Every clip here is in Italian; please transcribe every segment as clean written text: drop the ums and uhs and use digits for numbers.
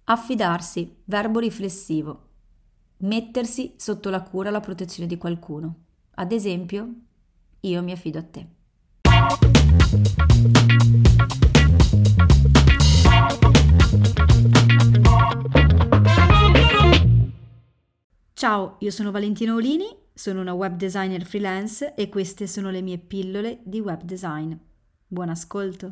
Affidarsi, verbo riflessivo. Mettersi sotto la cura e la protezione di qualcuno. Ad esempio, io mi affido a te. Ciao, io sono Valentina Olini, sono una web designer freelance e queste sono le mie pillole di web design. Buon ascolto!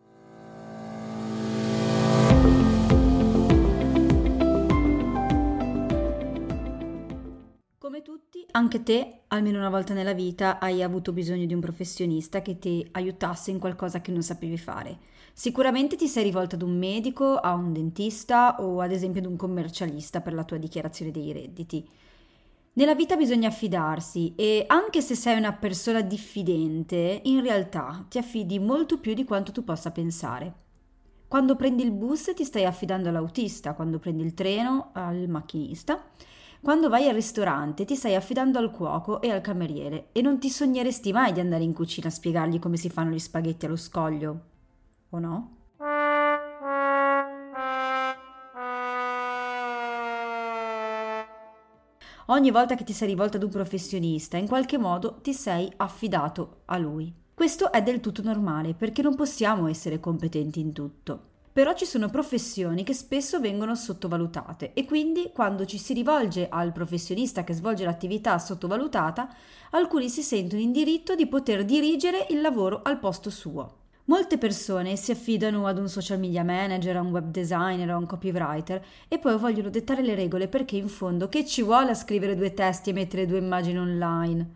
Come tutti, anche te, almeno una volta nella vita, hai avuto bisogno di un professionista che ti aiutasse in qualcosa che non sapevi fare. Sicuramente ti sei rivolta ad un medico, a un dentista o ad esempio ad un commercialista per la tua dichiarazione dei redditi. Nella vita bisogna affidarsi e anche se sei una persona diffidente, in realtà ti affidi molto più di quanto tu possa pensare. Quando prendi il bus ti stai affidando all'autista, quando prendi il treno al macchinista. Quando vai al ristorante ti stai affidando al cuoco e al cameriere e non ti sogneresti mai di andare in cucina a spiegargli come si fanno gli spaghetti allo scoglio, o no? Ogni volta che ti sei rivolto ad un professionista, in qualche modo ti sei affidato a lui. Questo è del tutto normale perché non possiamo essere competenti in tutto. Però ci sono professioni che spesso vengono sottovalutate e quindi quando ci si rivolge al professionista che svolge l'attività sottovalutata, alcuni si sentono in diritto di poter dirigere il lavoro al posto suo. Molte persone si affidano ad un social media manager, a un web designer, a un copywriter e poi vogliono dettare le regole perché in fondo che ci vuole a scrivere 2 testi e mettere 2 immagini online?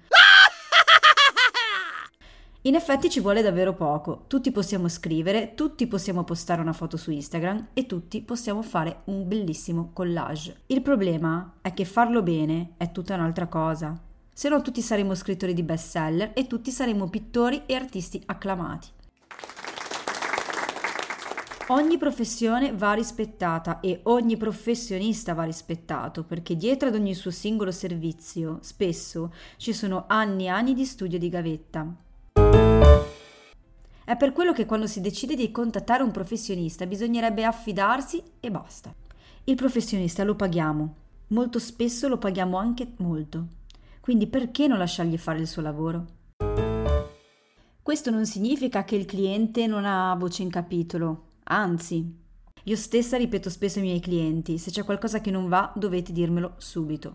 In effetti ci vuole davvero poco, tutti possiamo scrivere, tutti possiamo postare una foto su Instagram e tutti possiamo fare un bellissimo collage. Il problema è che farlo bene è tutta un'altra cosa, se no tutti saremo scrittori di bestseller e tutti saremo pittori e artisti acclamati. Ogni professione va rispettata e ogni professionista va rispettato perché dietro ad ogni suo singolo servizio spesso ci sono anni e anni di studio di gavetta. È per quello che quando si decide di contattare un professionista bisognerebbe affidarsi e basta. Il professionista lo paghiamo, molto spesso lo paghiamo anche molto, quindi perché non lasciargli fare il suo lavoro? Questo non significa che il cliente non ha voce in capitolo, anzi, io stessa ripeto spesso ai miei clienti, se c'è qualcosa che non va dovete dirmelo subito.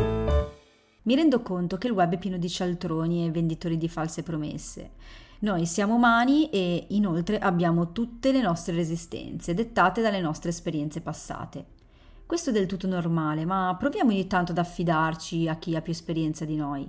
Mi rendo conto che il web è pieno di cialtroni e venditori di false promesse. Noi siamo umani e inoltre abbiamo tutte le nostre resistenze, dettate dalle nostre esperienze passate. Questo è del tutto normale, ma proviamo ogni tanto ad affidarci a chi ha più esperienza di noi.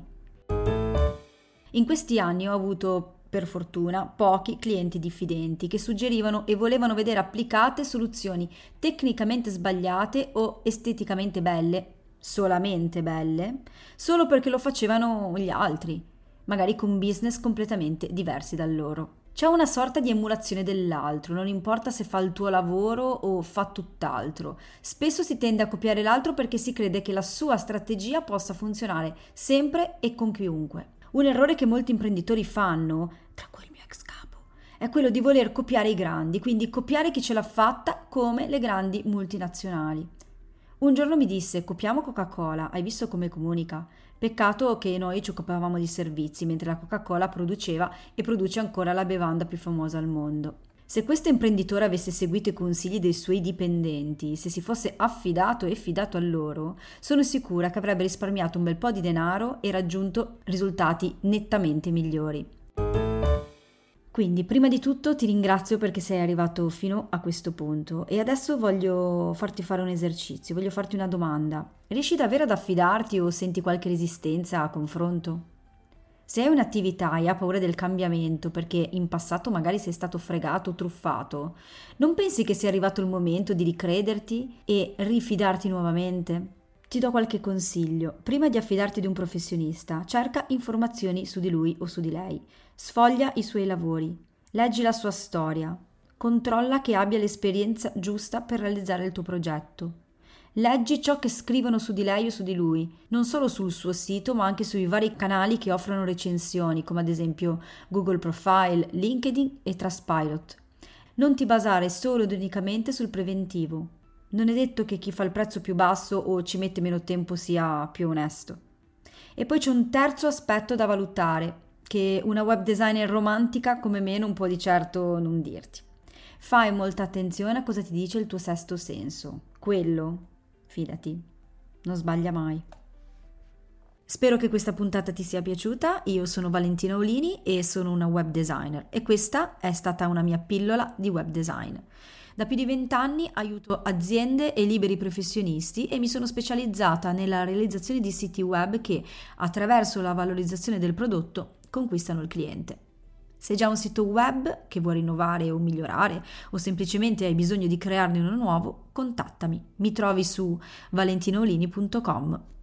In questi anni ho avuto, per fortuna, pochi clienti diffidenti che suggerivano e volevano vedere applicate soluzioni tecnicamente sbagliate o esteticamente belle, solamente belle, solo perché lo facevano gli altri, magari con business completamente diversi dal loro. C'è una sorta di emulazione dell'altro, non importa se fa il tuo lavoro o fa tutt'altro. Spesso si tende a copiare l'altro perché si crede che la sua strategia possa funzionare sempre e con chiunque. Un errore che molti imprenditori fanno, tra cui il mio ex capo, è quello di voler copiare i grandi, quindi copiare chi ce l'ha fatta come le grandi multinazionali. Un giorno mi disse: copiamo Coca-Cola, hai visto come comunica? Peccato che noi ci occupavamo di servizi, mentre la Coca-Cola produceva e produce ancora la bevanda più famosa al mondo. Se questo imprenditore avesse seguito i consigli dei suoi dipendenti, se si fosse affidato e fidato a loro, sono sicura che avrebbe risparmiato un bel po' di denaro e raggiunto risultati nettamente migliori. Quindi, prima di tutto ti ringrazio perché sei arrivato fino a questo punto e adesso voglio farti fare un esercizio, voglio farti una domanda. Riesci davvero ad affidarti o senti qualche resistenza a confronto? Se hai un'attività e hai paura del cambiamento perché in passato magari sei stato fregato o truffato, non pensi che sia arrivato il momento di ricrederti e rifidarti nuovamente? Ti do qualche consiglio. Prima di affidarti ad un professionista, cerca informazioni su di lui o su di lei. Sfoglia i suoi lavori. Leggi la sua storia. Controlla che abbia l'esperienza giusta per realizzare il tuo progetto. Leggi ciò che scrivono su di lei o su di lui, non solo sul suo sito, ma anche sui vari canali che offrono recensioni, come ad esempio Google Profile, LinkedIn e Trustpilot. Non ti basare solo ed unicamente sul preventivo. Non è detto che chi fa il prezzo più basso o ci mette meno tempo sia più onesto. E poi c'è un terzo aspetto da valutare, che una web designer romantica come me non può di certo non dirti. Fai molta attenzione a cosa ti dice il tuo sesto senso. Quello, fidati, non sbaglia mai. Spero che questa puntata ti sia piaciuta. Io sono Valentina Olini e sono una web designer e questa è stata una mia pillola di web design. Da più di 20 anni aiuto aziende e liberi professionisti e mi sono specializzata nella realizzazione di siti web che, attraverso la valorizzazione del prodotto, conquistano il cliente. Se hai già un sito web che vuoi rinnovare o migliorare o semplicemente hai bisogno di crearne uno nuovo, contattami. Mi trovi su valentinaolini.com.